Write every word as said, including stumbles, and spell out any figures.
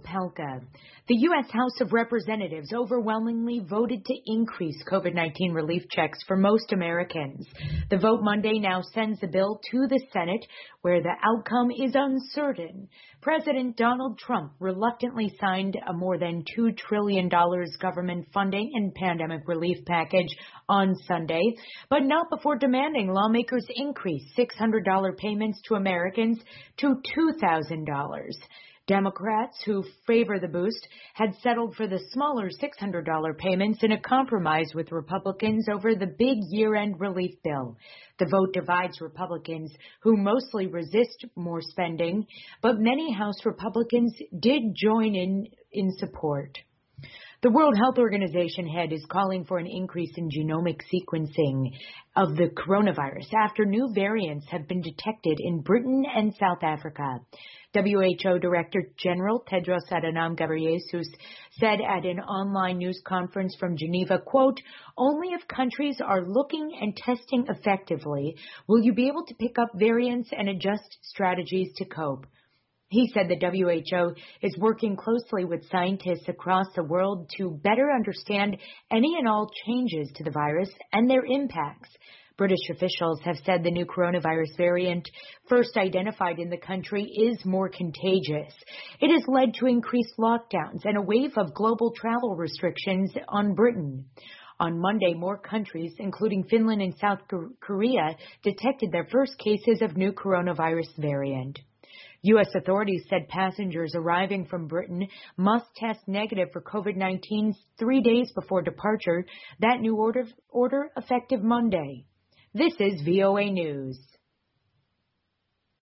Opelka. The U S House of Representatives overwhelmingly voted to increase COVID nineteen relief checks for most Americans. The vote Monday now sends the bill to the Senate, where the outcome is uncertain. President Donald Trump reluctantly signed a more than two trillion dollars government funding and pandemic relief package on Sunday, but not before demanding lawmakers increase six hundred dollars payments to Americans to two thousand dollars. Democrats, who favor the boost, had settled for the smaller six hundred dollars payments in a compromise with Republicans over the big year-end relief bill. The vote divides Republicans, who mostly resist more spending, but many House Republicans did join in in support. The World Health Organization head is calling for an increase in genomic sequencing of the coronavirus after new variants have been detected in Britain and South Africa. W H O Director General Tedros Adhanom Ghebreyesus said at an online news conference from Geneva, quote, "Only if countries are looking and testing effectively will you be able to pick up variants and adjust strategies to cope." He said the W H O is working closely with scientists across the world to better understand any and all changes to the virus and their impacts. British officials have said the new coronavirus variant, first identified in the country, is more contagious. It has led to increased lockdowns and a wave of global travel restrictions on Britain. On Monday, more countries, including Finland and South Korea, detected their first cases of new coronavirus variant. U S authorities said passengers arriving from Britain must test negative for COVID nineteen three days before departure. That new order, order effective Monday. This is V O A News.